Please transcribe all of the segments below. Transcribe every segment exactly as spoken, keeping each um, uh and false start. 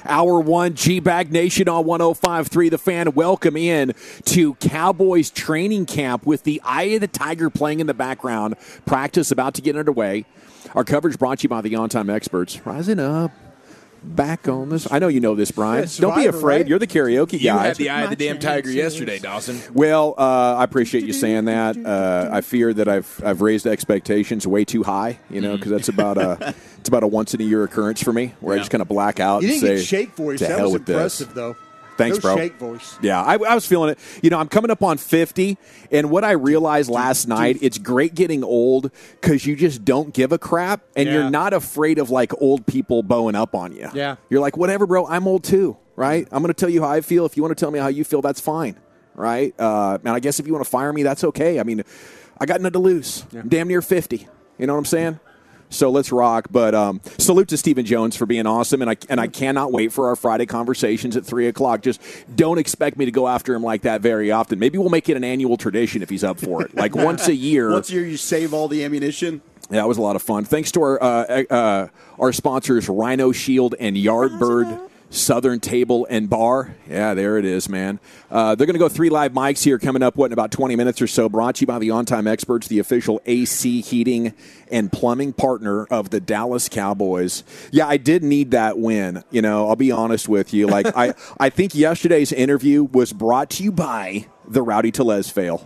Hour one, G-Bag Nation on one oh five point three The Fan. Welcome in to Cowboys training camp with the Eye of the Tiger playing in the background. Practice about to get underway. Our coverage brought to you by the On-Time Experts. Rising up. Back on this. I know you know this, Brian. Yeah, Survivor, Don't be afraid. right? You're the karaoke guy. You had the eye of the damn tiger yesterday, Dawson. Well, uh, I appreciate you saying that. Uh, I fear that I've I've raised expectations way too high, you know, because that's about a it's about a once in a year occurrence for me, where Yeah. I just kind of black out You and didn't say, get shake voice. "To That hell was with impressive, this." though. Thanks, no bro. Shake voice. Yeah, I, I was feeling it. You know, I'm coming up on fifty, and what I realized last night, it's great getting old because you just don't give a crap, and Yeah. you're not afraid of, like, old people bowing up on you. Yeah. You're like, whatever, bro, I'm old too, right? I'm going to tell you how I feel. If you want to tell me how you feel, that's fine, right? Uh, and I guess if you want to fire me, that's okay. I mean, I got nothing to lose. Yeah. I'm damn near fifty. You know what I'm saying? So let's rock. But um, salute to Stephen Jones for being awesome, and I and I cannot wait for our Friday conversations at three o'clock. Just don't expect me to go after him like that very often. Maybe we'll make it an annual tradition if he's up for it, like once a year. Once a year, you save all the ammunition. Yeah, it was a lot of fun. Thanks to our uh, uh, our sponsors, Rhino Shield and Yardbird Southern Table and Bar. Yeah, there it is, man. Uh, they're going to go three live mics here coming up, what, in about twenty minutes or so, brought to you by the On-Time Experts, the official A C heating and plumbing partner of the Dallas Cowboys. Yeah, I did need that win. You know, I'll be honest with you. Like, I, I think yesterday's interview was brought to you by the Rowdy Tellez fail.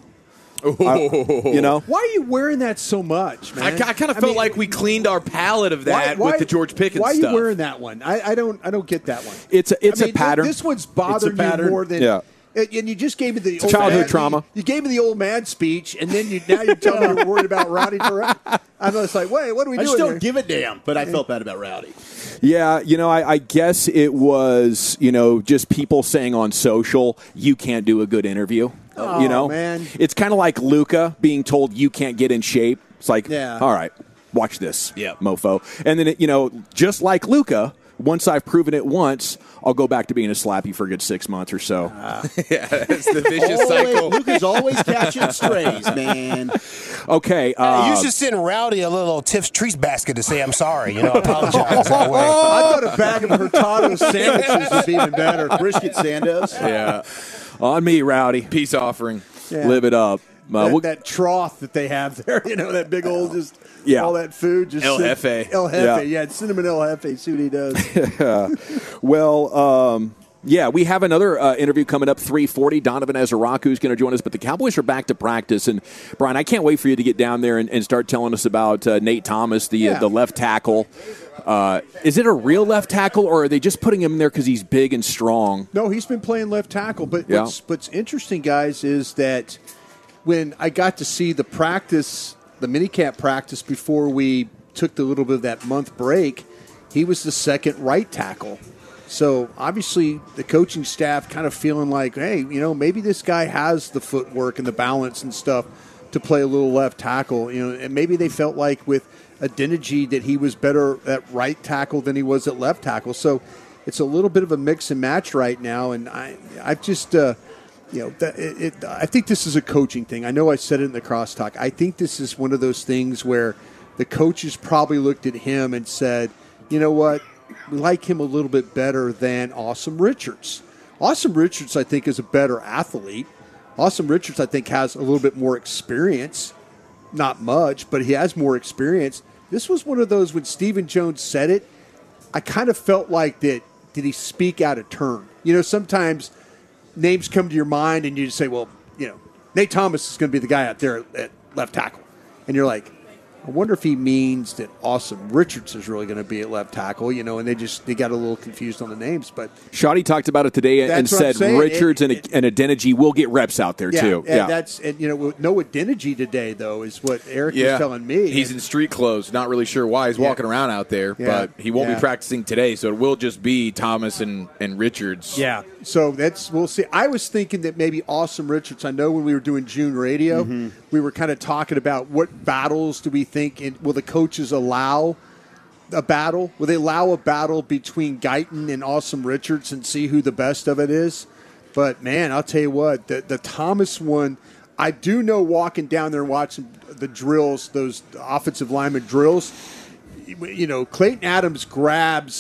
Uh, you know? Why are you wearing that so much, I, man? I kind of felt mean, like we cleaned our palate of that why- with the George Pickens Why are you stuff. wearing that one? I, I don't. I don't get that one. It's a, it's I mean, a pattern. This one's bothering you pattern. more than. Yeah. And and you just gave me the old childhood man, trauma. You, you gave me the old man speech, and then you now you're telling me you're worried about Rowdy Terrell. I'm just like, wait, what are we I doing just don't here? give a damn, but I felt bad about Rowdy. Yeah, you know, I, I guess it was, you know, just people saying on social, you can't do a good interview. Oh, you know, man. It's kind of like Luka being told you can't get in shape. It's like, Yeah. all right, watch this, Yeah. mofo. And then, it, you know, just like Luka, once I've proven it once, I'll go back to being a slappy for a good six months or so. Yeah, it's the vicious cycle. Luca's always catching strays, man. Okay. Uh, you should send Rowdy a little Tips Treats basket to say I'm sorry. You know, apologize that way. I thought a bag of Hurtado sandwiches would be even better. Brisket Sandos. Yeah, on me, Rowdy. peace offering. Yeah. Live it up. Uh, that, we'll- that trough that they have there, you know, that big old just Yeah. all that food. Just El sit- Jefe. El Jefe, Yeah. yeah, cinnamon El Jefe. See what he does. Well, um, yeah, we have another uh, interview coming up, three forty. Donovan Ezeraku is going to join us, but the Cowboys are back to practice. And, Brian, I can't wait for you to get down there and, and start telling us about uh, Nate Thomas, the, Yeah. uh, the left tackle. Uh, is it a real left tackle, or are they just putting him in there because he's big and strong? No, he's been playing left tackle. But Yeah. what's, what's interesting, guys, is that when I got to see the practice, the minicamp practice before we took the little bit of that month break, he was the second right tackle. So obviously the coaching staff kind of feeling like, hey, you know, maybe this guy has the footwork and the balance and stuff to play a little left tackle. You know, and maybe they felt like with Adeniji that he was better at right tackle than he was at left tackle. So it's a little bit of a mix and match right now. And I, I've just, uh, you know, that it, it, I think this is a coaching thing. I know I said it in the crosstalk. I think this is one of those things where the coaches probably looked at him and said, you know what, we like him a little bit better than Awesome Richards. Awesome Richards, I think, is a better athlete. Awesome Richards, I think, has a little bit more experience. Not much, but he has more experience. This was one of those when Stephen Jones said it, I kind of felt like that, did he speak out of turn? You know, sometimes names come to your mind and you just say, well, you know, Nate Thomas is going to be the guy out there at left tackle. And you're like, I wonder if he means that Awesome Richards is really going to be at left tackle, you know, and they just they got a little confused on the names. But Shoddy talked about it today and That's what I'm said saying. Richards It- and, and Adeniji will get reps out there, yeah, too. and Yeah. that's and you know no Adeniji today though is what Eric Yeah, was telling me. He's And- in street clothes. Not really sure why he's Yeah. walking around out there, Yeah. but he won't Yeah. be practicing today. So it will just be Thomas and, and Richards. Yeah. So that's we'll see. I was thinking that maybe Awesome Richards. I know when we were doing June radio, Mm-hmm. we were kind of talking about what battles do we think, and will the coaches allow a battle? Will they allow a battle between Guyton and Awesome Richards and see who the best of it is? But man, I'll tell you what, the the Thomas one, I do know walking down there and watching the drills, those offensive lineman drills. You know, Clayton Adams grabs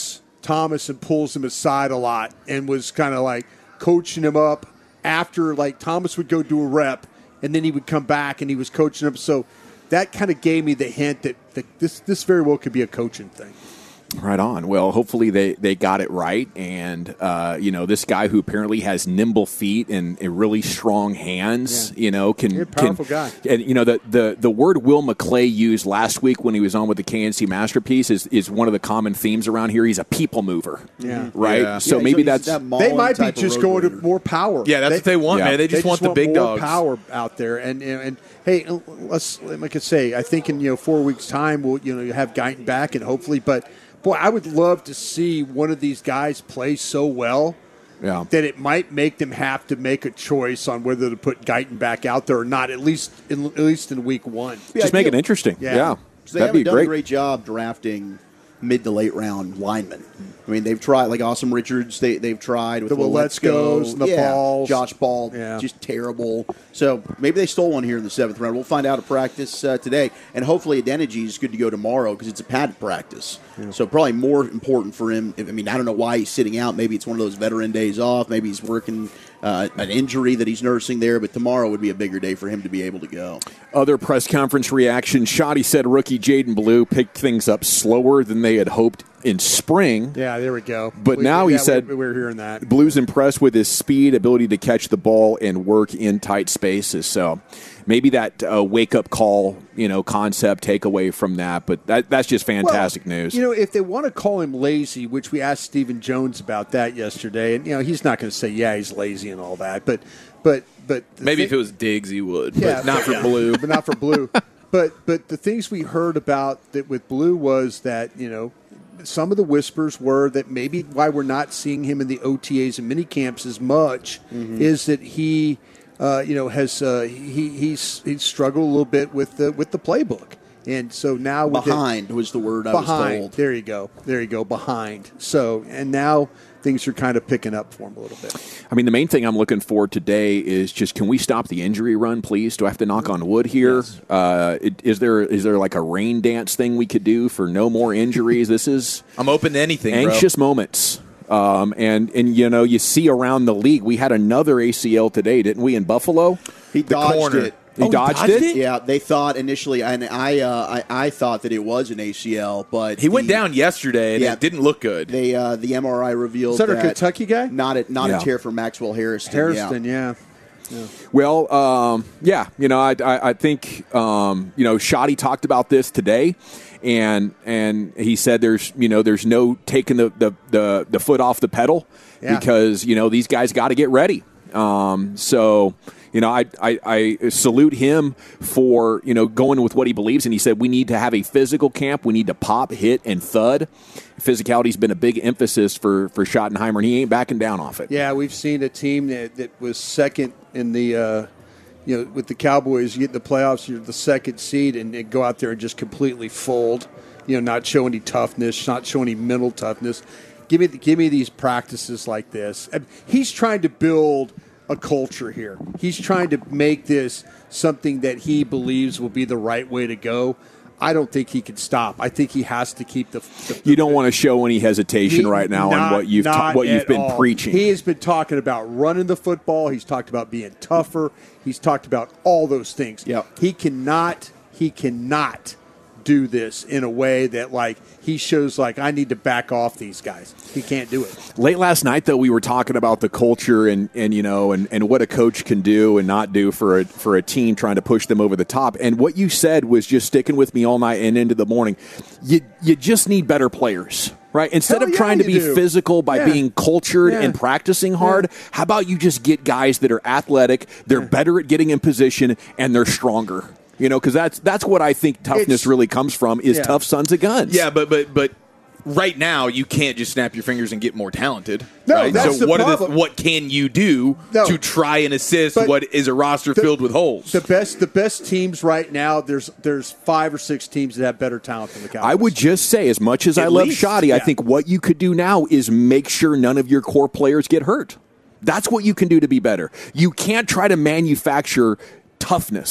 Thomas and pulls him aside a lot and was kind of like coaching him up after, like, Thomas would go do a rep and then he would come back and he was coaching him. So that kind of gave me the hint that, that this this very well could be a coaching thing. Right on. Well, hopefully they, they got it right. And, uh, you know, this guy who apparently has nimble feet and, and really strong hands, yeah. you know, can. You're a powerful can, guy. And, you know, the, the, the word Will McClay used last week when he was on with the K N C Masterpiece is, is one of the common themes around here. He's a people mover. Yeah. Right? Yeah. So Yeah, maybe so that's. that They might be type of just road going to runner. more power. Yeah, that's they, what they want, Yeah. man. They just, they want the want big more dogs. power out there. And, and and hey, let's like I say, I think in you know four weeks' time we'll you know you have Guyton back and hopefully, but boy, I would love to see one of these guys play so well Yeah. that it might make them have to make a choice on whether to put Guyton back out there or not. At least in at least in week one. Yeah, Just make it ideal. interesting. Yeah. Yeah. So they That'd haven't be done great. a great job drafting mid to late round linemen. I mean, they've tried, like Awesome Richards, they, they've tried with The Waletzkos and the yeah, Balls. Josh Ball, Yeah. just terrible. So maybe they stole one here in the seventh round. We'll find out at practice uh, today. And hopefully Adeniji is good to go tomorrow because it's a padded practice. So probably more important for him. I mean, I don't know why he's sitting out. Maybe it's one of those veteran days off. Maybe he's working uh, an injury that he's nursing there. But tomorrow would be a bigger day for him to be able to go. Other press conference reaction. Shoddy said rookie Jaden Blue picked things up slower than they had hoped in spring. Yeah, there we go. But We- now he yeah, said we, we were hearing that. Blue's impressed with his speed, ability to catch the ball, and work in tight spaces. So maybe that uh, wake-up call, you know, concept takeaway from that. But that that's just fantastic Well, news. You know, if they want to call him lazy, which we asked Stephen Jones about that yesterday, and you know, he's not going to say, "Yeah, he's lazy" and all that. But, but, but the Maybe thing- if it was Diggs, he would. Yeah, but not for yeah, Blue. but not for Blue. But but the things we heard about that with Blue was that you know. Some of the whispers were that maybe why we're not seeing him in the O T As and mini camps as much is that he, uh, you know, has uh, he he's he's struggled a little bit with the with the playbook, and so now with it- Behind was the word I was behind. told. There you go. There you go. Behind. So and now things are kind of picking up for him a little bit. I mean, the main thing I'm looking for today is just can we stop the injury run, please? Do I have to knock on wood here? Yes. Uh, it, is there is there like a rain dance thing we could do for no more injuries? This is I'm open to anything, anxious moments. Um, and, and, you know, you see around the league, we had another A C L today, didn't we, in Buffalo? He dodged corner. it. He Oh, he dodged, dodged it? it? Yeah, they thought initially, and I, uh, I, I thought that it was an A C L, but He went the- down yesterday, and Yeah. it didn't look good. They, uh, the M R I revealed Is that our that Kentucky guy? Not a not Yeah. a tear for Maxwell Harrison. Harrison, yeah. yeah. Well, um, yeah, you know, I, I, I think, um, you know, Shoddy talked about this today, and and he said there's, you know, there's no taking the, the, the, the foot off the pedal Yeah. because, you know, these guys got to get ready. Um, so, you know, I, I, I salute him for, you know, going with what he believes. And he said we need to have a physical camp. We need to pop, hit, and thud. Physicality's been a big emphasis for, for Schottenheimer, and he ain't backing down off it. Yeah, we've seen a team that, that was second in the, uh, you know, with the Cowboys. You get in the playoffs, you're the second seed, and, and go out there and just completely fold. You know, not show any toughness, not show any mental toughness. Give me, give me these practices like this. And he's trying to build a culture here. He's trying to make this something that he believes will be the right way to go. I don't think he can stop. I think he has to keep the. the You don't want to show any hesitation he- right now not- on what you've ta- not what you've at been all. preaching. He has been talking about running the football. He's talked about being tougher. He's talked about all those things. Yep. He cannot. He cannot do this in a way that like he shows like I need to back off these guys. He can't do it. Late last night, though, we were talking about the culture and, and you know and, and what a coach can do and not do for a for a team trying to push them over the top. And what you said was just sticking with me all night and into the morning. You you just need better players. Right? Instead Hell of yeah, trying to you be do. physical by Yeah. being cultured Yeah. and practicing hard, how about you just get guys that are athletic, they're better at getting in position, and they're stronger? You know, because that's that's what I think toughness It's- really comes from is Yeah. tough sons of guns. Yeah, but but but right now you can't just snap your fingers and get more talented. No, right? that's so the what are the problem. what can you do No. to try and assist But what is a roster the- filled with holes? The best the best teams right now, there's there's five or six teams that have better talent than the Cowboys. I would just say, as much as I At love least, Shoddy, I yeah. think what you could do now is make sure none of your core players get hurt. That's what you can do to be better. You can't try to manufacture toughness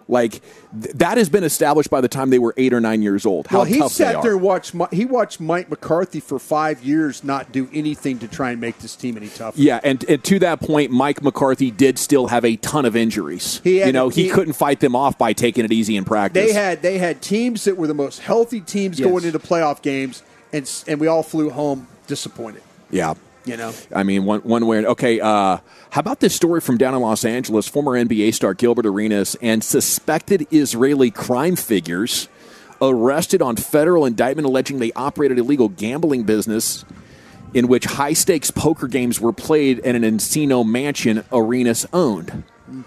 Like th- that has been established by the time they were eight or nine years old. How well, he tough they sat are. there and watched. Mi- He watched Mike McCarthy for five years not do anything to try and make this team any tougher. Yeah, and, and to that point, Mike McCarthy did still have a ton of injuries. He had- you know, he, he- couldn't fight them off by taking it easy in practice. They had they had teams that were the most healthy teams Yes. going into playoff games, and s- and we all flew home disappointed. yeah. You know, I mean, one one way. Okay, uh, how about this story from down in Los Angeles? Former N B A star Gilbert Arenas and suspected Israeli crime figures arrested on federal indictment alleging they operated illegal gambling business in which high-stakes poker games were played in an Encino mansion Arenas owned.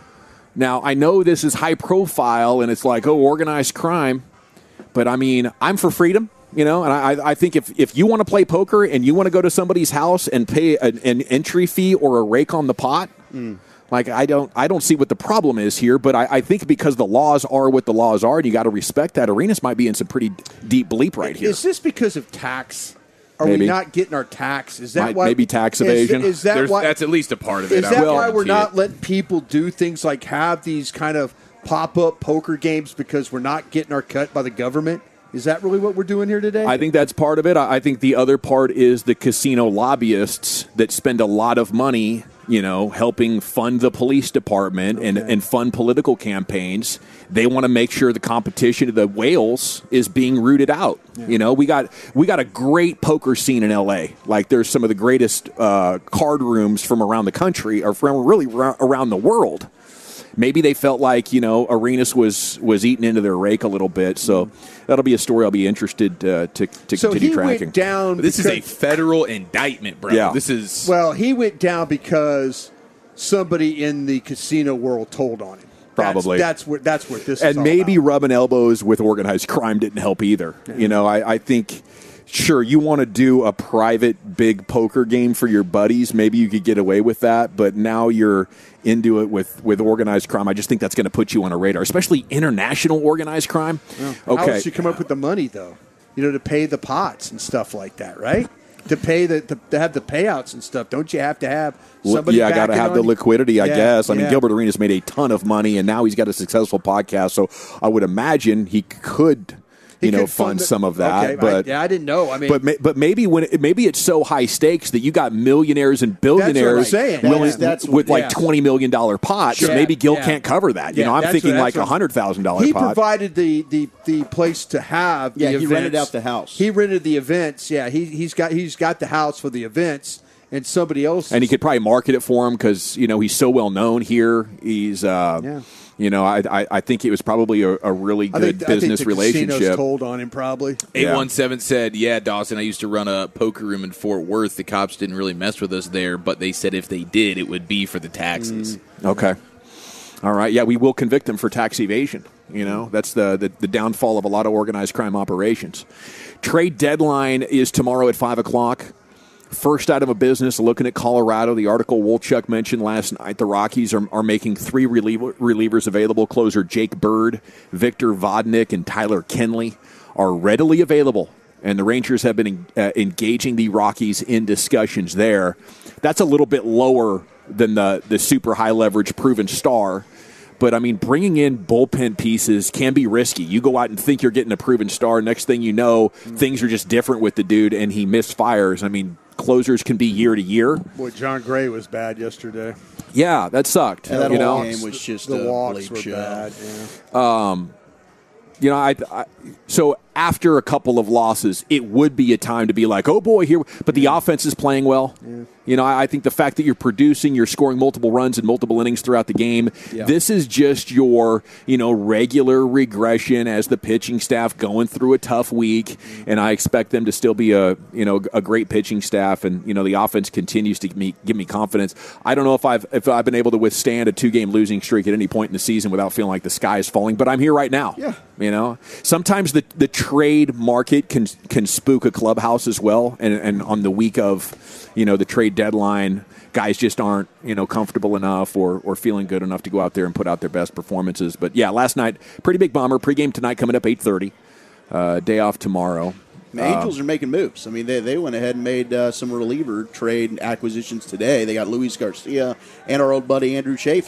Now, I know this is high profile and it's like, oh, organized crime, but I mean, I'm for freedom. You know, and I, I think if, if you want to play poker and you want to go to somebody's house and pay an, an entry fee or a rake on the pot, mm. like I don't I don't see what the problem is here. But I, I think because the laws are what the laws are, and you got to respect that. Arenas might be in some pretty deep bleep right here. Is this because of tax? Are Maybe. we not getting our tax? Is that Might- why? maybe tax is- evasion? Is, that There's, why? that's at least a part of it. Is I that would why we're guarantee not it. letting people do things like have these kind of pop-up poker games because we're not getting our cut by the government? Is that really what we're doing here today? I think that's part of it. I I think the other part is the casino lobbyists that spend a lot of money, you know, helping fund the police department and, and fund political campaigns. They want to make sure the competition of the whales is being rooted out. Yeah. You know, we got we got a great poker scene in L A. Like there's some of the greatest uh, card rooms from around the country or from really ra- around the world. Maybe they felt like, you know, Arenas was was eating into their rake a little bit. So mm-hmm. that'll be a story I'll be interested uh, to, to so continue he tracking. Went down This because, is a federal indictment, bro. Yeah. This is well, he went down because somebody in the casino world told on him. Probably. That's, that's where that's what this is And all maybe about. rubbing elbows with organized crime didn't help either. Yeah. You know, I, I think, sure, you want to do a private big poker game for your buddies. Maybe you could get away with that. But now you're into it with, with organized crime. I just think that's going to put you on a radar, especially international organized crime. Yeah. Okay. How else you come up with the money, though? You know, to pay the pots and stuff like that, right? To pay the to, to have the payouts and stuff, don't you have to have somebody? Yeah, got to backing have on the you? liquidity, I Yeah, guess. I mean, yeah. Gilbert Arenas made a ton of money, and now he's got a successful podcast. So I would imagine he could, He you know, could fund the- some of that. Okay, but I, yeah, I didn't know. I mean, but ma- but maybe when it, maybe it's so high stakes that you got millionaires and That's what I'm billionaires saying. willing- That's- that's what- with like yeah. twenty million dollar pots. Sure. Maybe Gil Yeah. can't cover that. You Yeah, know, I'm that's thinking what- like that's a what- hundred thousand dollar he pot. provided the, the, the place to have. Yeah, the he events. rented out the house. He rented the events. Yeah, he he's got he's got the house for the events, and somebody else. And he could probably market it for him because you know he's so well known here. He's, uh, Yeah. you know, I, I I think it was probably a, a really I good think, I business think the casino's relationship. told on him probably. eight one seven said, yeah, Dawson, I used to run a poker room in Fort Worth. The cops didn't really mess with us there, but they said if they did, it would be for the taxes. Okay. All right. Yeah, we will convict them for tax evasion. You know, that's the, the, the downfall of a lot of organized crime operations. Trade deadline is tomorrow at five o'clock. First item of business, looking at Colorado. The article Wolchuk mentioned last night, the Rockies are, are making three reliever, relievers available. Closer Jake Bird, Victor Vodnik, and Tyler Kenley are readily available. And the Rangers have been uh, engaging the Rockies in discussions there. That's a little bit lower than the, the super high leverage proven star. But, I mean, bringing in bullpen pieces can be risky. You go out and think you're getting a proven star. Next thing you know, things are just different with the dude, and he misfires. I mean, closers can be year to year. Boy, John Gray was bad yesterday. Yeah, that sucked. And that you whole know, game was just the a walks bleep were show. bad. Yeah. you know, I, I so after a couple of losses, it would be a time to be like, oh boy, here. But the offense is playing well. Yeah. You know, I, I think the fact that you're producing, you're scoring multiple runs and multiple innings throughout the game. Yeah. This is just your, you know, regular regression as the pitching staff going through a tough week. Mm-hmm. And I expect them to still be a, you know, a great pitching staff. And you know, the offense continues to give me give me confidence. I don't know if I've if I've been able to withstand a two game losing streak at any point in the season without feeling like the sky is falling. But I'm here right now. Yeah. You know, sometimes the, the trade market can can spook a clubhouse as well. And, and on the week of, you know, the trade deadline, guys just aren't, you know, comfortable enough or, or feeling good enough to go out there and put out their best performances. But, yeah, last night, pretty big bummer. Pregame tonight coming up eight thirty. Uh, day off tomorrow. The Angels are making moves. I mean, they, they went ahead and made uh, some reliever trade acquisitions today. They got Luis Garcia and our old buddy Andrew Chafin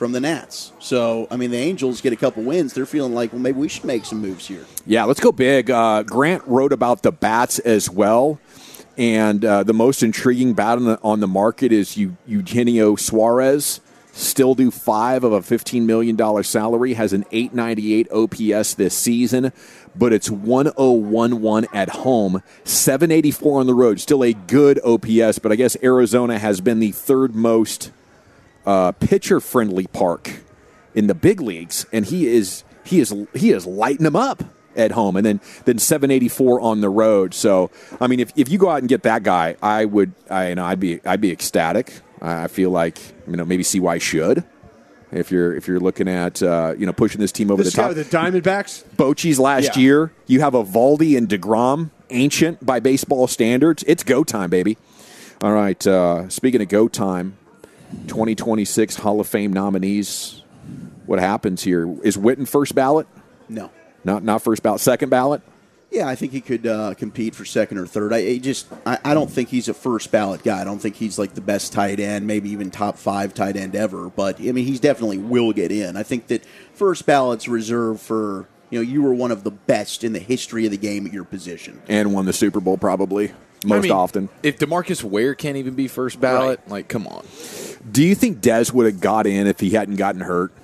from the Nats. So, I mean, the Angels get a couple wins. They're feeling like, well, maybe we should make some moves here. Yeah, let's go big. Uh, Grant wrote about the bats as well. And uh, the most intriguing bat on the, on the market is Eu- Eugenio Suarez. Still due five of a fifteen million dollars salary. Has an eight ninety-eight O P S this season, but it's one oh one one at home, seven eighty-four on the road. Still a good O P S, but I guess Arizona has been the third most uh, pitcher-friendly park in the big leagues, and he is he is he is lighting them up at home, and then then seven eighty-four on the road. So, I mean, if if you go out and get that guy, I would, I you know, I'd be I'd be ecstatic. I feel like, you know, maybe C Y should. If you're if you're looking at uh, you know, pushing this team over this the guy top. with the Diamondbacks, Bochy's last yeah. year. You have a Valdi and DeGrom, ancient by baseball standards. It's go time, baby. All right. Uh, speaking of go time, twenty twenty-six Hall of Fame nominees. What happens here? Is Witten first ballot? No. Not not first ballot. Second ballot? Yeah, I think he could uh, compete for second or third. I I just I, I don't think he's a first ballot guy. I don't think he's like the best tight end, maybe even top five tight end ever. But I mean, he's definitely will get in. I think that first ballot's reserved for, you know, you were one of the best in the history of the game at your position, and won the Super Bowl probably most I mean, often. If DeMarcus Ware can't even be first ballot, Right. like, come on. Do you think Dez would have got in if he hadn't gotten hurt?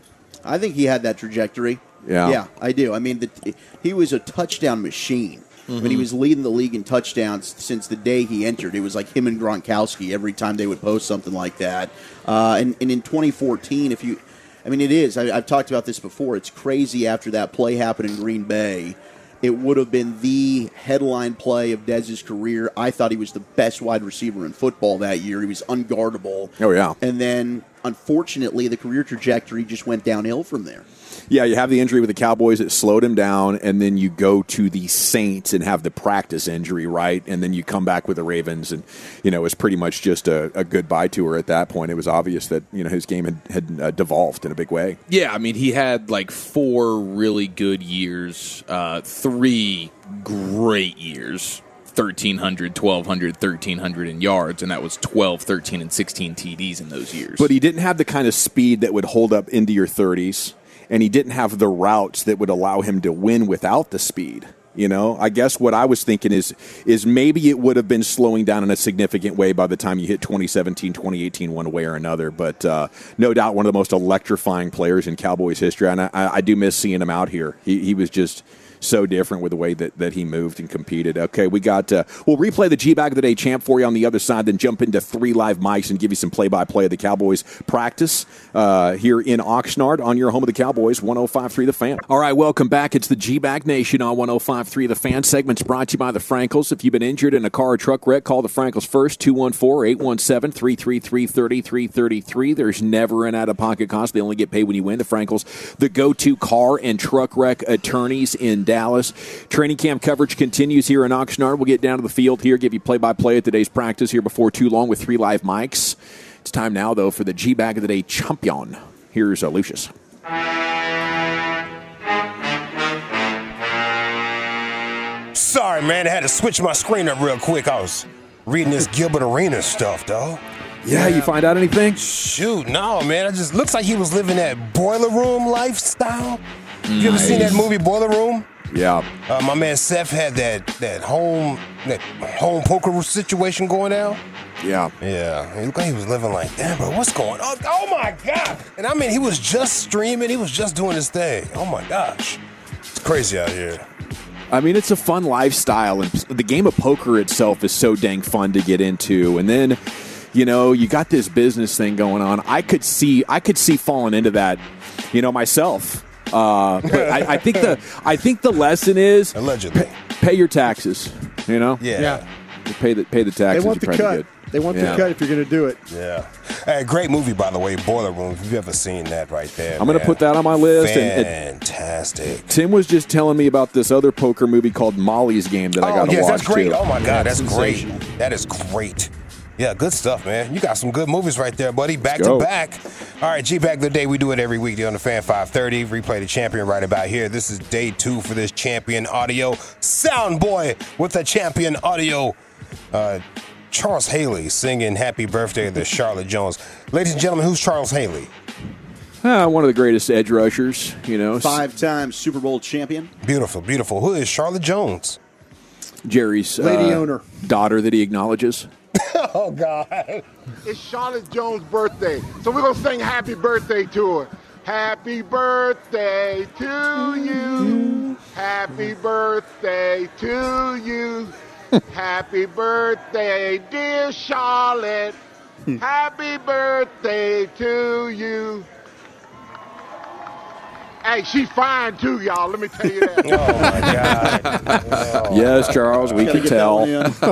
I think he had that trajectory. Yeah. Yeah, I do. I mean, the, he was a touchdown machine. Mm-hmm. When he was leading the league in touchdowns since the day he entered, it was like him and Gronkowski every time they would post something like that. Uh, and, and in twenty fourteen, if you, I mean, it is. I, I've talked about this before. It's crazy after that play happened in Green Bay. It would have been the headline play of Dez's career. I thought he was the best wide receiver in football that year. He was unguardable. Oh, yeah. And then, unfortunately, the career trajectory just went downhill from there. Yeah, you have the injury with the Cowboys that slowed him down, and then you go to the Saints and have the practice injury, right? And then you come back with the Ravens, and, you know, it was pretty much just a, a goodbye tour at that point. It was obvious that, you know, his game had, had uh, devolved in a big way. Yeah, I mean, he had like four really good years, uh, three great years, thirteen hundred, twelve hundred, thirteen hundred in yards, and that was twelve, thirteen, and sixteen T Ds in those years. But he didn't have the kind of speed that would hold up into your thirties, and he didn't have the routes that would allow him to win without the speed. You know, I guess what I was thinking is is maybe it would have been slowing down in a significant way by the time you hit twenty seventeen, twenty eighteen, one way or another. But uh, no doubt one of the most electrifying players in Cowboys history, and I, I do miss seeing him out here. He, he was just so different with the way that, that he moved and competed. Okay, we got, uh, we'll replay the G-Bag of the Day champ for you on the other side, then jump into three live mics and give you some play-by-play of the Cowboys practice uh, here in Oxnard on your home of the Cowboys, one oh five point three The Fan. All right, welcome back. It's the G-Bag Nation on one oh five point three The Fan. Segment's brought to you by the Frankels. If you've been injured in a car or truck wreck, call the Frankels first, two one four, eight one seven, three three three, three three three three. There's never an out-of-pocket cost. They only get paid when you win. The Frankels, the go-to car and truck wreck attorneys in Dallas. Training camp coverage continues here in Oxnard. We'll get down to the field here, give you play-by-play of today's practice here before too long with three live mics. It's time now, though, for the G-Bag of the Day champion. Here's uh, Lucius. Sorry, man. I had to switch my screen up real quick. I was reading this Gilbert Arenas stuff, dog. Yeah, you find out anything? Shoot, no, man. It just looks like he was living that boiler room lifestyle. You ever seen that movie Boiler Room? Yeah. Uh, my man Seth had that that home that home poker situation going down. Yeah. Yeah, he looked like he was living like that, bro. What's going on? Oh my God! And I mean, he was just streaming. He was just doing his thing. Oh my gosh, it's crazy out here. I mean, it's a fun lifestyle, and the game of poker itself is so dang fun to get into. And then, you know, you got this business thing going on. I could see, I could see falling into that, you know, myself. Uh, but I, I think the, I think the lesson is Allegedly. pay, pay your taxes. You know, Yeah. Yeah. You pay the pay the taxes. They want you the probably cut. good. They want Yeah. the cut if you're going to do it. Yeah. Hey, great movie, by the way, Boiler Room. If you've ever seen that right there. I'm going to man. put that on my list. And, and Fantastic. Tim was just telling me about this other poker movie called Molly's Game that I Oh, got to yes, watch that's great. too. Oh, my God, that's great. sensational. That is great. Yeah, good stuff, man. You got some good movies right there, buddy. Back go. to back. All right, G-Back of the Day. We do it every week on the Fan five thirty. Replay the champion right about here. This is day two for this champion audio. Sound boy with the champion audio. Uh, Charles Haley singing Happy Birthday to Charlotte Jones. Ladies and gentlemen, who's Charles Haley? Uh, one of the greatest edge rushers, you know. Five-time Super Bowl champion. Beautiful, beautiful. Who is Charlotte Jones? Jerry's Lady uh, owner. daughter that he acknowledges. Oh, God. It's Charlotte Jones' birthday, so we're gonna sing happy birthday to her. Happy birthday to you. Happy birthday to you. Happy birthday, dear Charlotte. Happy birthday to you. Hey, she fine too, y'all. Let me tell you that. Oh, my God. Oh. Yes, Charles, we Gotta can get that one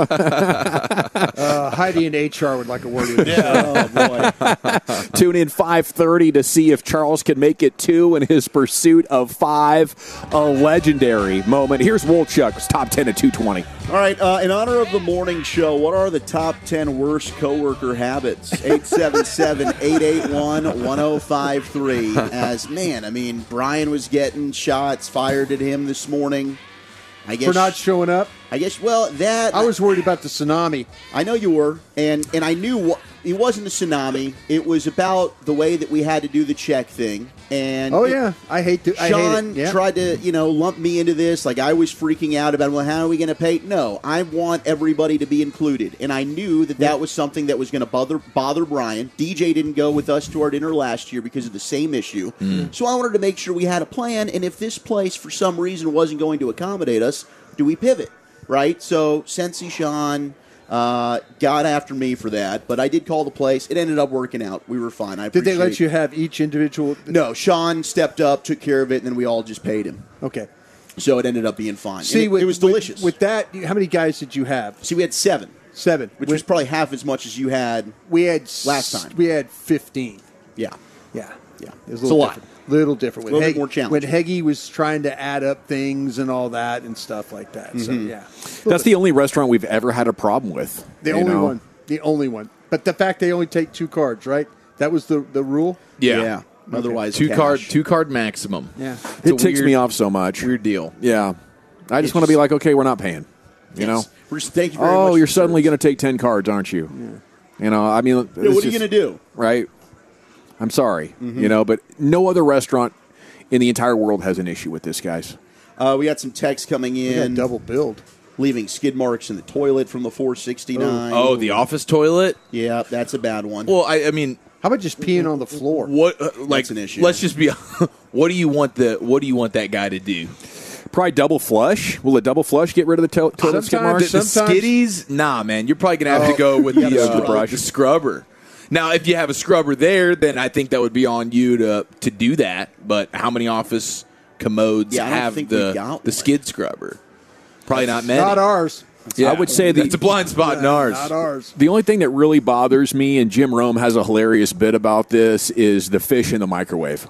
tell. in. Uh, Heidi in H R would like a word in this. Oh, boy. Tune in five thirty to see if Charles can make it two in his pursuit of five. A legendary moment. Here's Wolchuk's top ten at two twenty. All right, uh, in honor of the morning show, what are the top ten worst coworker habits? eight seven seven, eight eight one, one oh five three. As, man, I mean, Brian was getting shots fired at him this morning. I guess For not showing up. I guess, well, that... I was worried about the tsunami. I know you were, and, and I knew what, it wasn't a tsunami. It was about the way that we had to do the check thing. And Oh, it- yeah. I hate to. I hate Sean it. Yeah. tried to, you know, lump me into this. Like I was freaking out about, well, how are we going to pay? No, I want everybody to be included, and I knew that that was something that was going to bother bother Brian. D J didn't go with us to our dinner last year because of the same issue, so I wanted to make sure we had a plan. And if this place, for some reason, wasn't going to accommodate us, do we pivot? Right? So, Sensi Sean uh, got after me for that, but I did call the place. It ended up working out. We were fine. I Did they let appreciate- you have each individual? No, Sean stepped up, took care of it, and then we all just paid him. Okay. So it ended up being fine. See, And it, with, it was with- delicious. With, that, how many guys did you have? See, we had seven, Seven. which With- was probably half as much as you had. we had s- last time. We had fifteen. Yeah. Yeah, Yeah. It was a It's little a lot. different. Little different. Little bit Heg- more challenging. When Heggy was trying to add up things and all that and stuff like that. So Mm-hmm. yeah, That's the only restaurant we've ever had a problem with. the you only know? one. The only one. But the fact they only take two cards, right? That was the the rule. Yeah. Otherwise, Two cash. card, two card maximum. Yeah. It's It a ticks weird- me off so much. Weird deal. Yeah. I just It's want to be just- like, okay, we're not paying. You know? Yes. We're just, thank you very much. Oh, for you're the suddenly service. going to take ten cards, aren't you? You know, I mean, Yeah, it's what are you just- going to do? Right? I'm sorry. Mm-hmm. You know, but no other restaurant in the entire world has an issue with this, guys. Uh, we got some texts coming We got in, double billed. leaving skid marks in the toilet from the four sixty-nine. Oh, the office toilet. Yeah, that's a bad one. Well, I, I mean, How about just peeing on the floor? what? Uh, like, an issue. let's just be. What do you want the? What do you want that guy to do? Probably double flush. Will a double flush get rid of the to- toilet skid Sometimes marks? The, the Sometimes- skiddies? Nah, man. You're probably gonna have Oh, to go with you the, gotta uh, scrub. the scrubber. Now, if you have a scrubber there, then I think that would be on you to to do that. But how many office commodes Yeah, I don't have think we've the got the one. skid scrubber? Probably not many. Not ours. Yeah. I would say the- that's a blind spot in ours. Not ours. The only thing that really bothers me, and Jim Rome has a hilarious bit about this, is the fish in the microwave.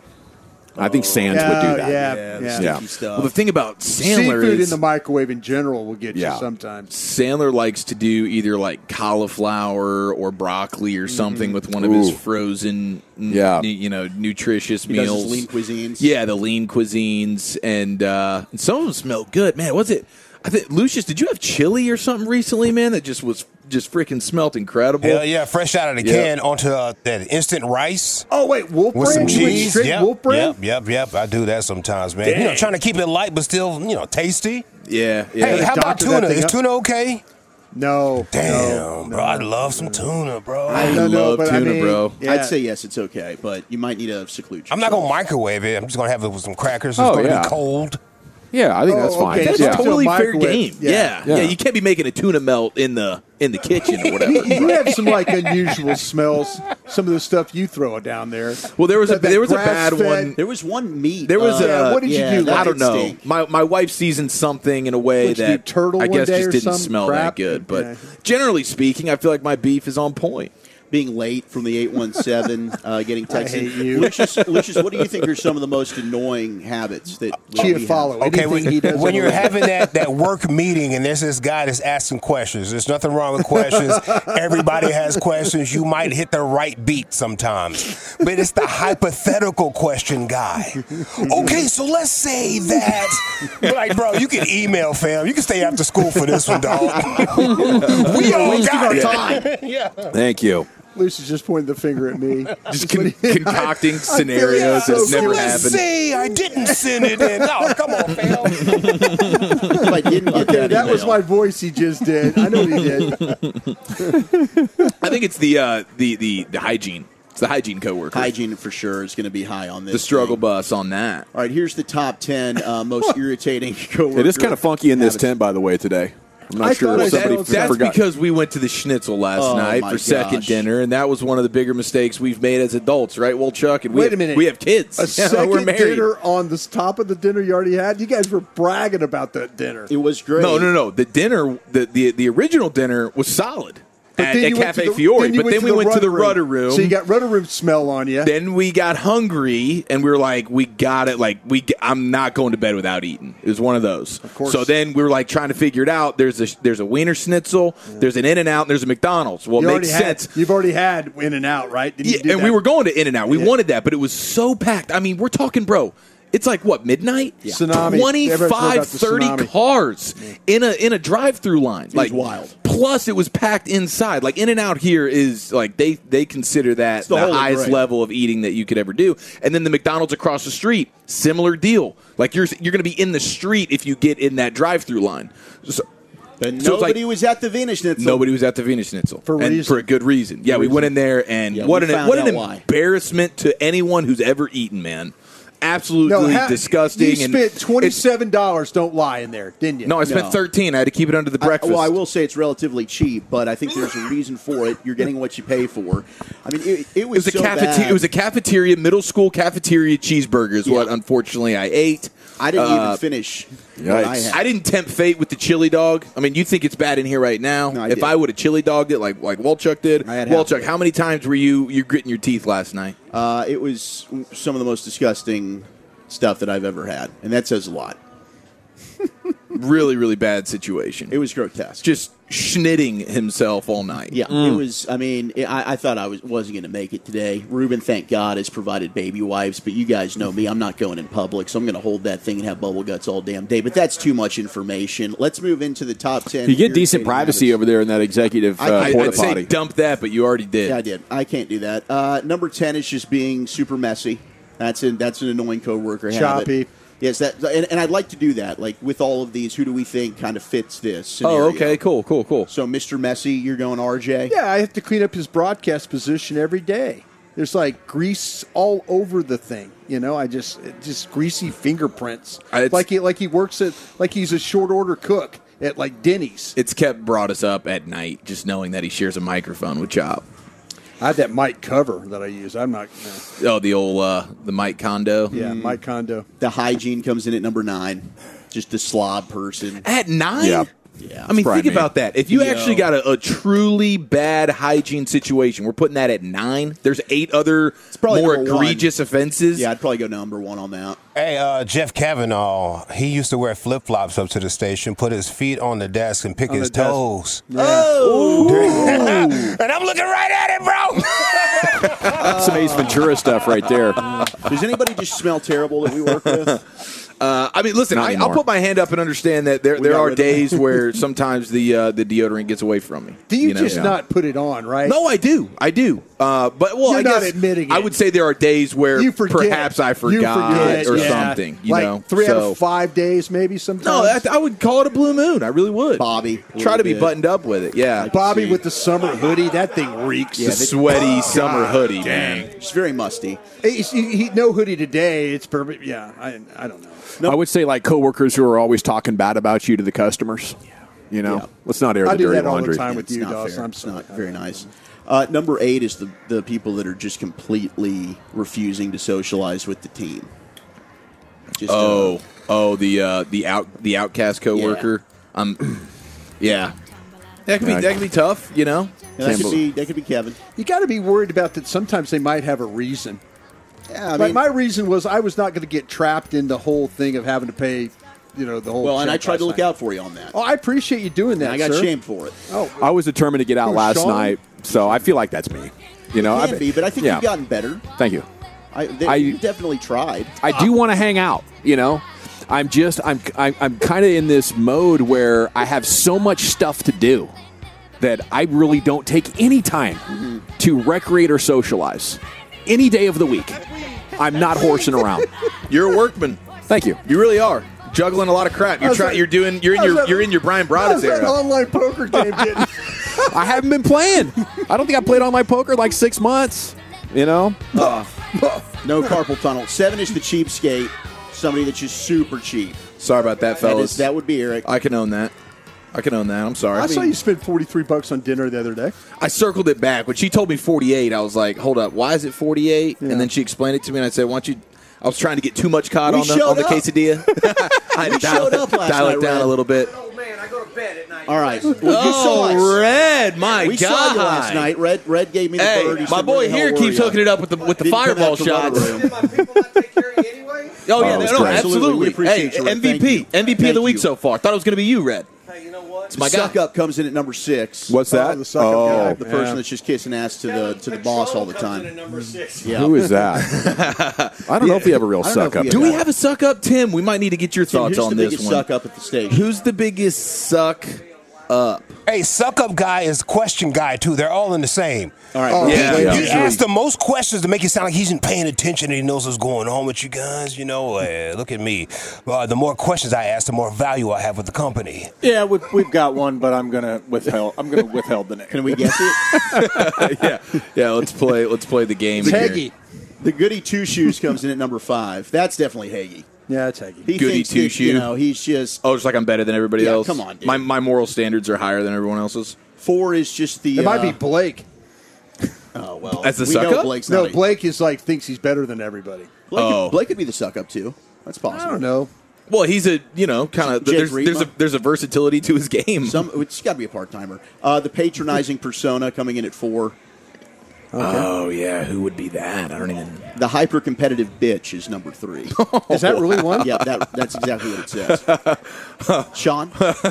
I think Sands would do that. Yeah, yeah, the yeah. Yeah. sticky stuff. Well, the thing about Sandler Seafood is in the microwave in general will get Yeah. you sometimes. Sandler likes to do either like cauliflower or broccoli or something with one of his Ooh. frozen, n- Yeah. n- you know, nutritious He does meals. his lean cuisines. Yeah, the lean cuisines, and, uh, and some of them smell good. Man, was it? I think Lucius, did you have chili or something recently, man? That just was just freaking smelt incredible. Hell yeah, fresh out of the Yeah. can onto uh, that instant rice Oh wait, Wolf with some brand? You went cheese. straight Yep, Wolf brand? yep, yep, yep. I do that sometimes, man. You know, Dang. trying to keep it light but still, you know, tasty. Yeah, yeah. Hey, how about doctor that tuna? thing Is up. tuna okay? No. Damn, no, bro, no. I love some tuna, bro. I No, no, love but I tuna, mean- bro. Yeah. I'd say yes, it's okay, but you might need to seclude yourself. I'm not gonna microwave it. I'm just gonna have it with some crackers. It's Oh, gonna yeah. be cold. Yeah, I think Oh, that's fine. okay. That's Yeah. a totally fair Microwave. game. Yeah. Yeah. yeah, Yeah. You can't be making a tuna melt in the in the kitchen or whatever. You, you have some like unusual smells. Some of the stuff you throw down there. Well, there was a That- that there was a bad grass-fed- one. There was one meat. There was uh, a. Yeah, what did you yeah, do? that I don't did know. stink. My my wife seasoned something in a way What'd you that do, turtle I one guess day just or didn't some smell crap? that good. But Yeah. generally speaking, I feel like my beef is on point. Being late from the eight one seven, uh, getting texted. hate you. Lucius, Lucius, what do you think are some of the most annoying habits that Chia we follow. Okay, Anything when, he does when on you're the- having that, that work meeting and there's this guy that's asking questions, there's nothing wrong with questions. Everybody has questions. You might hit the right beat sometimes. But it's the hypothetical question guy. Okay, so let's say that. Like, bro, you can email, fam. You can stay after school for this one, dog. We all got it. Thank you. Lucy's just pointing the finger at me. Just con- concocting scenarios so that's never silly. happened. See, I didn't send it in. No, come on, fam. If I didn't get Okay, that, that was email. my voice he just did. I know what he did. I think it's the uh, the the the hygiene. It's the hygiene coworker. Hygiene for sure is going to be high on this. The struggle thing. bus on that. All right, here's the top ten uh, most irritating coworker. It is kind of funky in this habits. tent, by the way, today. I'm not I sure thought I if somebody saw f- That's forgot. because we went to the Schnitzel last Oh, night my for second gosh. dinner, and that was one of the bigger mistakes we've made as adults, right? Well, Chuck, and we Wait a have, minute. we have kids. A Yeah, second we're married. dinner on the top of the dinner you already had? You guys were bragging about that dinner. It was great. No, no, no. The dinner, the the, the original dinner was solid But at, then at you went Cafe to the- Fiore, then you but then we the went to the rudder room. So you got rudder room smell on you. Then we got hungry, and we were like, "We got it! Like, we, I'm not going to bed without eating." It was one of those. Of course. So then we were like trying to figure it out. There's a there's a Wiener Schnitzel, there's an In-N-Out, and there's a McDonald's. Well, you it already makes had, sense. You've already had In and Out, right? Didn't you Yeah, do and that? we were going to In-N-Out. We Yeah. wanted that, but it was so packed. I mean, we're talking, bro. It's like what, midnight? Yeah. Tsunami. Everybody's heard twenty-five, about the thirty tsunami. cars in a in a drive-through line. was like wild. Plus, it was packed inside. Like In-N-Out here is like they they consider that the the, Holy highest Grail. level of eating that you could ever do. And then the McDonald's across the street, similar deal. Like you're you're going to be in the street if you get in that drive-through line. So, But So it's nobody like- was at the Wiener Schnitzel. Nobody was at the Wiener Schnitzel For and reason. for a good reason. Yeah, we went in there, and Yeah, what we an found what an out why. embarrassment to anyone who's ever eaten, man. Absolutely ha- disgusting. You and spent it's- twenty-seven dollars. Don't lie in there, didn't you? No, I spent No. thirteen. I had to keep it under the I- breakfast. well, I will say it's relatively cheap, but I think there's a reason for it. You're getting what you pay for. I mean, it, it It was, was a so cafeteria. bad. It was a cafeteria, middle school cafeteria cheeseburger is what Yeah. unfortunately I ate. I didn't Uh, even finish what I yikes. had. I didn't tempt fate with the chili dog. I mean, you think it's bad in here right now? No, I if did. I would have chili dogged it like like Walchuk did, I had half Walchuk, of it. how many times were you you gritting your teeth last night? Uh, it was some of the most disgusting stuff that I've ever had, and that says a lot. Really, really bad situation. It was grotesque. just schnitting himself all night. Yeah, it was. I mean, it, I, I thought I was wasn't going to make it today. Ruben, thank God, has provided baby wipes, but you guys know me. I'm not going in public, so I'm going to hold that thing and have bubble guts all damn day. But that's too much information. Let's move into the top ten. You get decent irritating privacy habits. over there in that executive I- uh, I- porta I'd say potty. dump that, but you already did. Yeah, I did. I can't do that. Uh, number ten is just being super messy. That's an that's an annoying coworker habit. Choppy. Yes, that and, and I'd like to do that. Like with all of these, who do we think kind of fits this? Oh, Scenario? okay, cool, cool, cool. So, Mister Messy, you're going R J. Yeah, I have to clean up his broadcast position every day. There's like grease all over the thing. You know, I just it just greasy fingerprints. Uh, it's- like he like he works at like he's a short order cook at like Denny's. It's kept brought us up at night just knowing that he shares a microphone with Chop. I had that Mike cover that I use. I'm not. No. Oh, the old uh, the Mike Kondo. Yeah, Mm. Mike Kondo. The hygiene comes in at number nine. Just the slob person. At nine? Yeah. Yeah. I mean, Probably think me. about that. If you Yo. actually got a, a truly bad hygiene situation, we're putting that at nine. There's eight other probably more number one. egregious offenses. Yeah, I'd probably go number one on that. Hey, uh, Jeff Kavanaugh, he used to wear flip flops up to the station, put his feet on the desk, and pick On his the desk. toes. Oh, And I'm looking right at it, bro. That's some Ace Ventura stuff right there. Does anybody just smell terrible that we work with? Uh, I mean, listen, Not I, I'll anymore. put my hand up and understand that there, there got are rid of it. days where sometimes the uh, the deodorant gets away from me. Do you, know? just Yeah. not put it on, right? No, I do. I do. Uh, but well, You're I not guess admitting I it. would say there are days where You forget. perhaps I You forgot forget, or yeah. something. You like know, three out So- of five days, maybe sometimes. No, I, I would call it a blue moon. I really would. Bobby. a Try little to be bit. buttoned up with it. Yeah, Bobby see. with the summer hoodie, that thing reeks. the sweaty summer hoodie, man. It's very musty. Hey, he, he, no hoodie today. It's perfect. Yeah, I, I don't know. I would say like coworkers who are always talking bad about you to the customers. You know, Yeah. let's not air I the do dirty that all the laundry. time with It's you, not Dawson. fair. I'm It's sorry. not very nice. Uh, number eight is the, the people that are just completely refusing to socialize with the team. Just, uh, Oh, oh, the uh, the out the outcast coworker. Um, yeah, that could be Yeah. that could be tough. You know, yeah, that could be that could be Kevin. You got to be worried about that. Sometimes they might have a reason. Yeah, I Like mean, my reason was I was not going to get trapped in the whole thing of having to pay, you know, the whole. well, and I check tried to last look night. out for you on that. Oh, I appreciate you doing that. and I got sir. shamed for it. Oh, I was determined to get out Who, last Sean? night, so I feel like that's me. You know, Can I be, but I think yeah. you've gotten better. Thank you. I, they, I- you definitely tried. I do want to hang out, you know. I'm just I'm I'm, I'm kind of in this mode where I have so much stuff to do that I really don't take any time mm-hmm. to recreate or socialize. Any day of the week, I'm not horsing around. You're a workman. Thank you. You really are. Juggling a lot of crap. You're trying. You're doing. You're in your. that, you're in your Brian Broaddus era. Online poker game. Getting? I haven't been playing. I don't think I played online poker in like six months. You know. Uh, no carpal tunnel. Seven is the cheapskate. Somebody that's just super cheap. Sorry about that, fellas. That, is, that would be Eric. I can own that. I can own that. I'm sorry. I, I saw mean, you spend forty-three bucks on dinner the other day. I circled it back. When she told me forty-eight, I was like, hold up, why is it forty-eight? Yeah. And then she explained it to me, and I said, why don't you... I was trying to get too much cod we on the, on the quesadilla. I we dial, showed up last dial night, it down Red. a little bit. Oh, man, I go to bed at night. All right. Well, oh, you saw us. Red, my we God. saw you last night. Red Red gave me the hey, bird. He my said, boy "Where the hell here were keeps ya?" hooking it up with the with the Didn't come fireball out the rudder shots. room. Did my people not take care of you anyway? Oh, yeah, Oh, no, that's no, great. absolutely. We appreciate hey, you, Red. M V P. Thank you. M V P of Thank the week you. so far. Thought it was going to be you, Red. Hey, you know what? It's my Suck guy. up comes in at number six. What's that? Oh, the suck up guy. oh, The person Yeah. that's just kissing ass to the to the boss all the time. Number six. Yeah. who is that? I don't know if we have a real I don't know suck if up. we Do Yeah. we have a suck up, Tim? We might need to get your Tim, thoughts who's on the this biggest one. suck up at the station? Who's the biggest suck up? Hey, suck up guy is question guy too. They're all in the same. All right. Oh, Yeah, He, yeah. he asks the most questions to make it sound like he's paying attention and he knows what's going on with you guys. You know, uh, look at me. Uh, the more questions I ask, the more value I have with the company. Yeah, we've, we've got one, but I'm gonna withhold. I'm gonna withhold the name. Can we guess it? yeah, yeah. Let's play. Let's play the game. here. Haggy. The goody two shoes comes in at number five. That's definitely Hagee. Yeah, it's Haggy. He Goody thinks that, two-shoe. You know, he's just Oh, just like I'm better than everybody Yeah, else. come on, dude. My my moral standards are higher than everyone else's. four is just the. It might uh, be Blake. Oh well, That's the we suck know up? Blake's No, not a- Blake is like thinks he's better than everybody. Blake, Oh. could, Blake could be the suck up too. That's possible. I don't know. Well, he's a you know kind of Jed there's there's a Reitma? there's a versatility to his game. Some it's got to be a part timer. Uh, the patronizing persona coming in at four. Oh yeah, who would be that? I don't even. The hyper competitive bitch is number three. Is that really one? yeah, that, that's exactly what it says. Sean,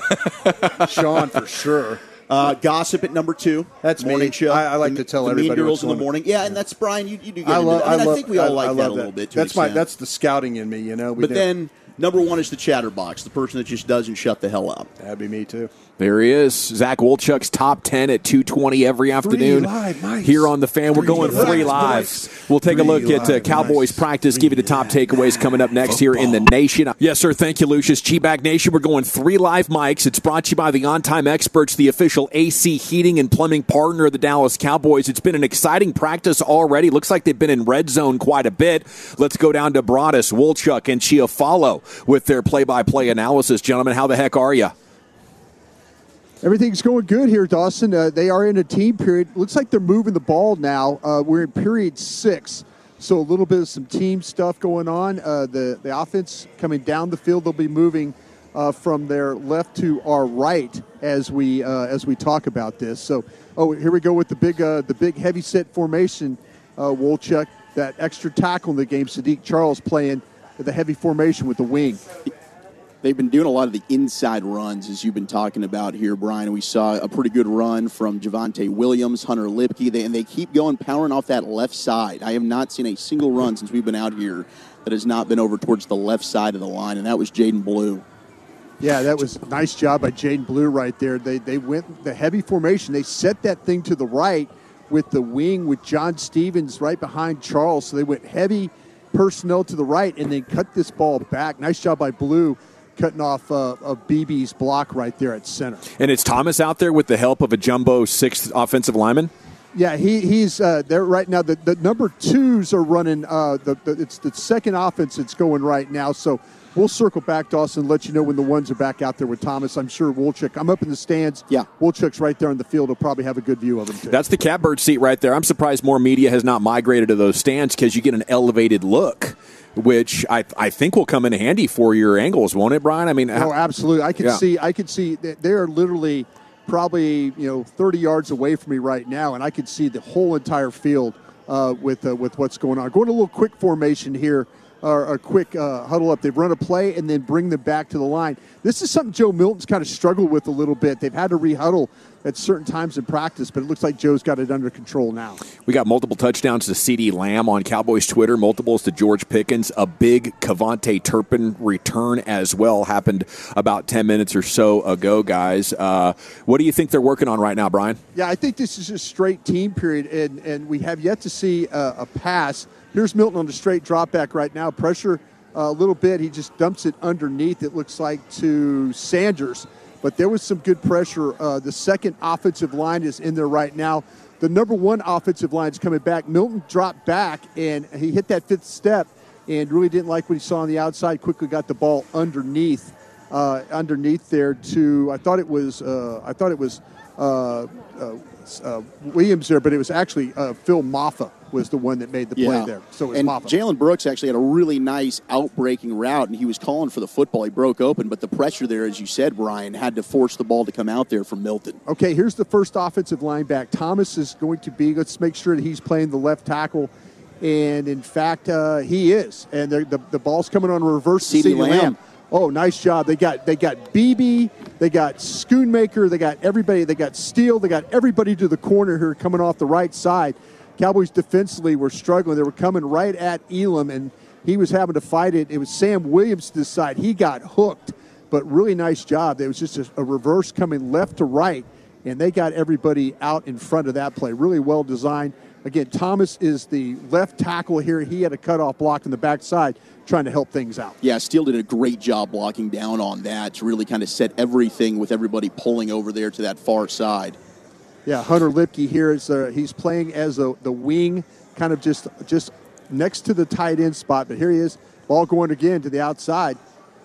Sean for sure. uh, gossip at number two. That's morning me. show. I- I like The- to tell the everybody Mean Girls what's in the going on. morning. Yeah, and that's Brian. You, you do get I into love. that. I, And I, love, think we all I- like I that a love little bit. To That's an my. extent. That's the scouting in me. You know. We But do. then number one is the chatterbox, the person that just doesn't shut the hell up. that'd be me too. There he is, Zach Wolchuk's top ten at two twenty every afternoon live mics. here on the Fan. We're Three going live three live. mics. We'll take a Three look at uh, live Cowboys mics. practice, give you the top takeaways coming up next here in the nation. Yes, sir. Thank you, Lucius. G-Bag Nation, we're going three live mics. It's brought to you by the On Time Experts, the official A C heating and plumbing partner of the Dallas Cowboys. It's been an exciting practice already. Looks like they've been in red zone quite a bit. Let's go down to Broaddus, Wolchuk, and Chiafalo with their play-by-play analysis. Gentlemen, how the heck are you? Everything's going good here, Dawson. Uh, they are in a team period. Looks like they're moving the ball now. Uh, we're in period six, so a little bit of some team stuff going on. Uh, the the offense coming down the field. They'll be moving uh, from their left to our right as we uh, as we talk about this. So, oh, here we go with the big uh, the big heavy set formation. Uh, Wolchuk, that extra tackle in the game. Sadiq Charles playing the heavy formation with the wing. They've been doing a lot of the inside runs, as you've been talking about here, Brian. We saw a pretty good run from Javonte Williams, Hunter Lipke, they, and they keep going, powering off that left side. I have not seen a single run since we've been out here that has not been over towards the left side of the line, and that was Jaden Blue. Yeah, that was a nice job by Jaden Blue right there. They they went the heavy formation. They set that thing to the right with the wing with John Stevens right behind Charles. So they went heavy personnel to the right and then cut this ball back. Nice job by Blue, cutting off uh, of B B's block right there at center. And it's Thomas out there with the help of a jumbo sixth offensive lineman? Yeah, he he's uh, there right now. The, the number twos are running. Uh, the, the it's the second offense that's going right now. So we'll circle back, Dawson, and let you know when the ones are back out there with Thomas. I'm sure Wolchuk. I'm up in the stands. Yeah, Wolchuk's right there on the field. He'll probably have a good view of him too. That's the catbird seat right there. I'm surprised more media has not migrated to those stands because you get an elevated look, which I I think will come in handy for your angles, won't it, Brian? I mean, oh, absolutely. I can yeah. see. I can see that they're literally probably you know thirty yards away from me right now, and I can see the whole entire field uh, with uh, with what's going on. Going a little quick formation here or a quick uh, huddle up. They've run a play and then bring them back to the line. This is something Joe Milton's kind of struggled with a little bit. They've had to rehuddle at certain times in practice, but it looks like Joe's got it under control now. We got multiple touchdowns to CeeDee Lamb on Cowboys Twitter, multiples to George Pickens. A big Kevontae Turpin return as well happened about ten minutes or so ago, guys. Uh, what do you think they're working on right now, Brian? Yeah, I think this is a straight team period, and, and we have yet to see a, a pass. Here's Milton on the straight drop back right now. Pressure uh, a little bit. He just dumps it underneath, it looks like, to Sanders. But there was some good pressure. Uh, the second offensive line is in there right now. The number one offensive line is coming back. Milton dropped back, and he hit that fifth step and really didn't like what he saw on the outside. Quickly got the ball underneath, uh, underneath there to. I thought it was. Uh, I thought it was uh, uh, uh, Williams there, but it was actually uh, Phil Maffa was the one that made the play Yeah. there. So it was and Maffa. Jalen Brooks actually had a really nice out-breaking route, and he was calling for the football. He broke open, but the pressure there, as you said, Brian, had to force the ball to come out there from Milton. Okay, here's the first offensive line back. Thomas is going to be, let's make sure that he's playing the left tackle. And, in fact, uh, he is. And the, the, the ball's coming on reverse to CeeDee CeeDee Lamb. Lamb. Oh, nice job. They got they got Beebe, they got Schoonmaker, they got everybody, they got Steele, they got everybody to the corner here coming off the right side. Cowboys defensively were struggling. They were coming right at Elam, and he was having to fight it. It was Sam Williams to this side. He got hooked, but really nice job. It was just a, a reverse coming left to right, and they got everybody out in front of that play. Really well designed. Again, Thomas is the left tackle here. He had a cutoff block on the backside trying to help things out. Yeah, Steele did a great job blocking down on that to really kind of set everything with everybody pulling over there to that far side. Yeah, Hunter Lipke here is uh, he's playing as a, the wing, kind of just just next to the tight end spot. But here he is, ball going again to the outside.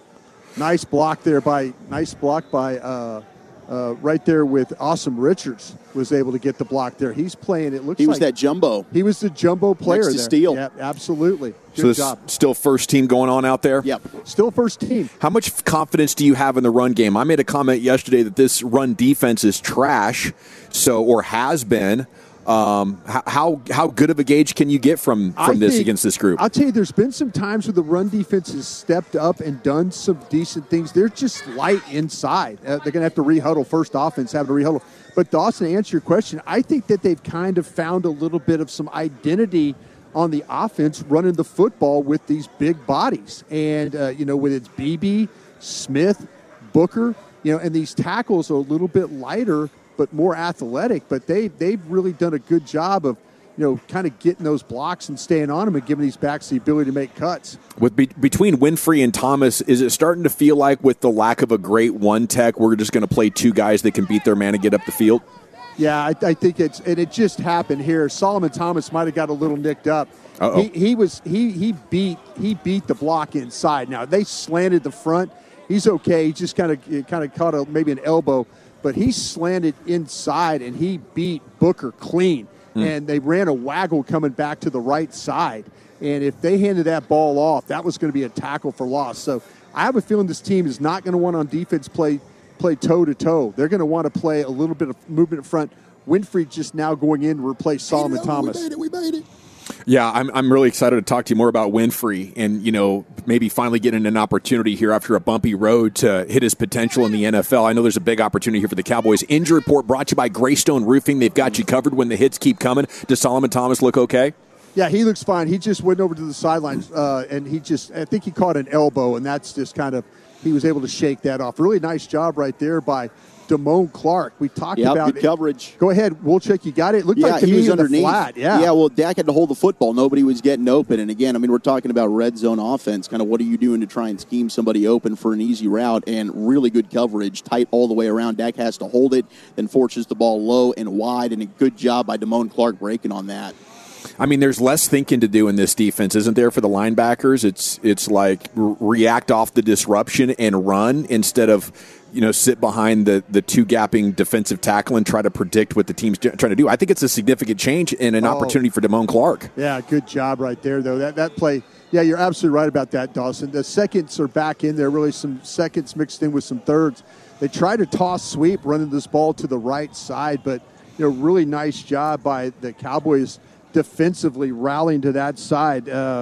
Nice block there by nice block by uh, uh, right there with Awesome Richards was able to get the block there. He's playing. It looks He like was that jumbo. He was the jumbo player Next to there. Steele. Yeah, absolutely. Good so this job. still first team going on out there? Yep. Still first team. How much confidence do you have in the run game? I made a comment yesterday that this run defense is trash, so or has been. Um, how how good of a gauge can you get from from I this think- against this group? I'll tell you, there's been some times where the run defense has stepped up and done some decent things. They're just light inside. Uh, they're going to have to rehuddle. First offense having to rehuddle. But Dawson, to answer your question, I think that they've kind of found a little bit of some identity on the offense running the football with these big bodies. And, uh, you know, with it's Beebe, Smith, Booker, you know, and these tackles are a little bit lighter but more athletic. But they, they've really done a good job of, you know, kind of getting those blocks and staying on them and giving these backs the ability to make cuts. With be, between Winfrey and Thomas, is it starting to feel like with the lack of a great one tech, we're just going to play two guys that can beat their man and get up the field? Yeah, I, I think it's, and it just happened here. Solomon Thomas might have got a little nicked up. Uh-oh. He, he was he he beat he beat the block inside. Now they slanted the front. He's okay. He just kind of kind of caught a, maybe an elbow, but he slanted inside and he beat Booker clean. Mm. And they ran a waggle coming back to the right side. And if they handed that ball off, that was going to be a tackle for loss. So I have a feeling this team is not going to want on defense play play toe to toe. They're going to want to play a little bit of movement in front. Winfrey just now going in to replace Solomon Thomas. We made it. We made it. Yeah, I'm I'm really excited to talk to you more about Winfrey and, you know, maybe finally getting an opportunity here after a bumpy road to hit his potential in the N F L. I know there's a big opportunity here for the Cowboys. Injury report brought to you by Greystone Roofing. They've got you covered when the hits keep coming. Does Solomon Thomas look okay? Yeah, he looks fine. He just went over to the sidelines, uh, and he just, I think he caught an elbow, and that's just kind of, he was able to shake that off. Really nice job right there by Damone Clark. We talked Yep, about good coverage. Go ahead, Wolchek. You got it. It looked Yeah, like to he me was in the underneath. flat. Yeah. yeah. Well, Dak had to hold the football. Nobody was getting open. And again, I mean, we're talking about red zone offense. Kind of what are you doing to try and scheme somebody open for an easy route? And really good coverage, tight all the way around. Dak has to hold it, then forces the ball low and wide. And a good job by Damone Clark breaking on that. I mean, there's less thinking to do in this defense, isn't there, for the linebackers? It's it's like re- react off the disruption and run instead of, you know, sit behind the, the two-gapping defensive tackle and try to predict what the team's trying to do. I think it's a significant change and an Oh. opportunity for Damone Clark. Yeah, good job right there, though. That that play, yeah, you're absolutely right about that, Dawson. The seconds are back in there, really some seconds mixed in with some thirds. They tried to toss sweep, running this ball to the right side, but, you know, really nice job by the Cowboys defensively rallying to that side. Uh,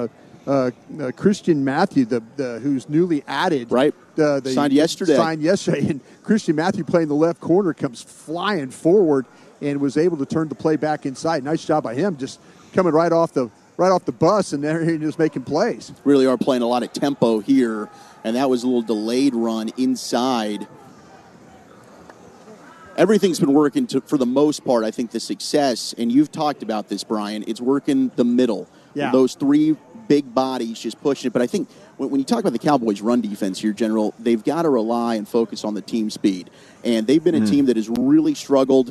uh, uh, Christian Matthew, the, the who's newly added, Right. Uh, the, Signed yesterday. Signed yesterday, and Christian Matthew playing the left corner comes flying forward and was able to turn the play back inside. Nice job by him, just coming right off the right off the bus and there he just making plays. Really are playing a lot of tempo here, and that was a little delayed run inside. Everything's been working to, for the most part, I think the success, and you've talked about this, Brian, it's working the middle. Yeah. Those three big bodies just pushing it. But I think when, when you talk about the Cowboys' run defense here, General, they've got to rely and focus on the team speed. And they've been a Mm. team that has really struggled.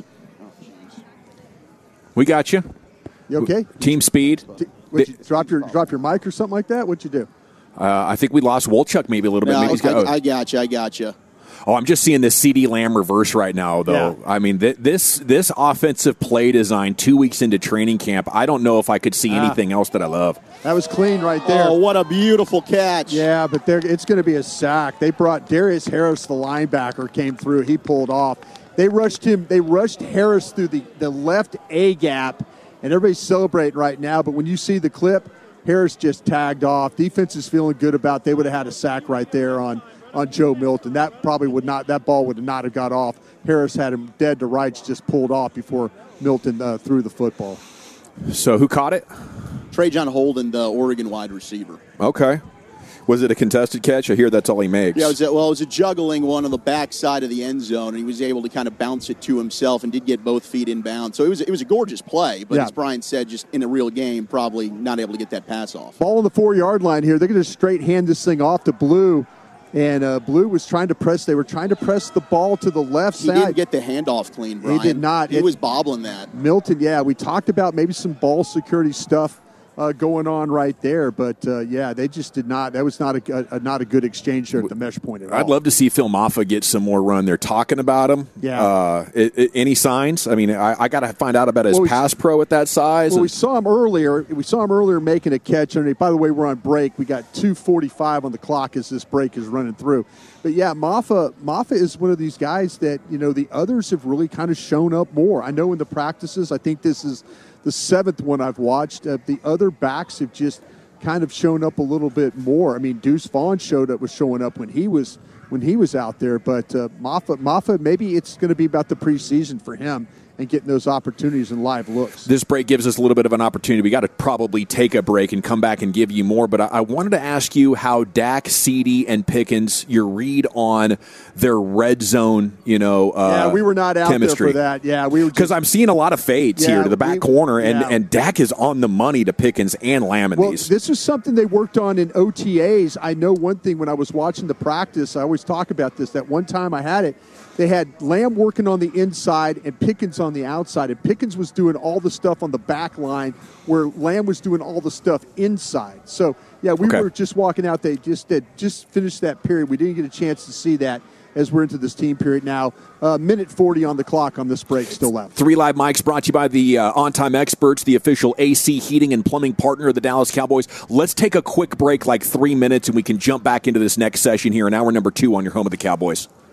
We got you. You okay? Team speed. T- Would you drop your drop your mic or something like that? What'd you do? Uh, I think we lost Wolchuk maybe a little bit. No, Maybe he's I, got, oh. I got you. I got you. Oh, I'm just seeing this CeeDee Lamb reverse right now, though. Yeah. I mean, th- this this offensive play design two weeks into training camp, I don't know if I could see Ah. anything else that I love. That was clean right there. Oh, what a beautiful catch. Yeah, but there, it's going to be a sack. They brought Darius Harris, the linebacker, came through. He pulled off. They rushed him. They rushed Harris through the, the left A gap, and everybody's celebrating right now. But when you see the clip, Harris just tagged off. Defense is feeling good about. They would have had a sack right there on, on Joe Milton. That probably would not. That ball would not have got off. Harris had him dead to rights, just pulled off before Milton uh, threw the football. So who caught it? Trajan Holden, the Oregon wide receiver. Okay. Was it a contested catch? I hear that's all he makes. Yeah, it was a, well, it was a juggling one on the back side of the end zone, and he was able to kind of bounce it to himself and did get both feet inbound. So it was it was a gorgeous play, but Yeah. as Brian said, just in a real game, probably not able to get that pass off. Ball on the four-yard line here. They're going to straight hand this thing off to Blue. And uh, Blue was trying to press. They were trying to press the ball to the left He side. didn't get the handoff clean, Brian. He did not. He It- was bobbling that. Milton, yeah, we talked about maybe some ball security stuff uh, going on right there, but uh, yeah, they just did not. That was not a, a not a good exchange there at the mesh point at all. I'd love to see Phil Maffa get some more run. They're talking about him. Yeah. Uh, it, it, any signs? I mean, I, I got to find out about his Well, we- pass pro at that size. Well, and- we saw him earlier. We saw him earlier making a catch underneath. By the way, we're on break. We got two forty-five on the clock as this break is running through. But yeah, Maffa, Maffa is one of these guys that, you know, the others have really kind of shown up more. I know in the practices, I think this is the seventh one I've watched. Uh, the other backs have just kind of shown up a little bit more. I mean, Deuce Vaughn showed up, was showing up when he was when he was out there. But uh, Maffa, Maffa, maybe it's going to be about the preseason for him and getting those opportunities and live looks. This break gives us a little bit of an opportunity. We got to probably take a break and come back and give you more. But I, I wanted to ask you how Dak, CeeDee, and Pickens, your read on their red zone, you know, uh, yeah, we were not out chemistry. there for that. Yeah, we were Because I'm seeing a lot of fades Yeah, here to the back we- corner, and, yeah. and Dak is on the money to Pickens and Lamb in Well, these. this is something they worked on in O T As. I know one thing when I was watching the practice, I always talk about this. That one time I had it, they had Lamb working on the inside and Pickens on the outside. And Pickens was doing all the stuff on the back line where Lamb was doing all the stuff inside. So, yeah, we Okay. were just walking out. They just did, just finished that period. We didn't get a chance to see that as we're into this team period now. Uh, minute forty on the clock on this break still left. Three Live Mics brought to you by the uh, On Time Experts, the official A C heating and plumbing partner of the Dallas Cowboys. Let's take a quick break, like three minutes, and we can jump back into this next session here in hour number two on your home of the Cowboys.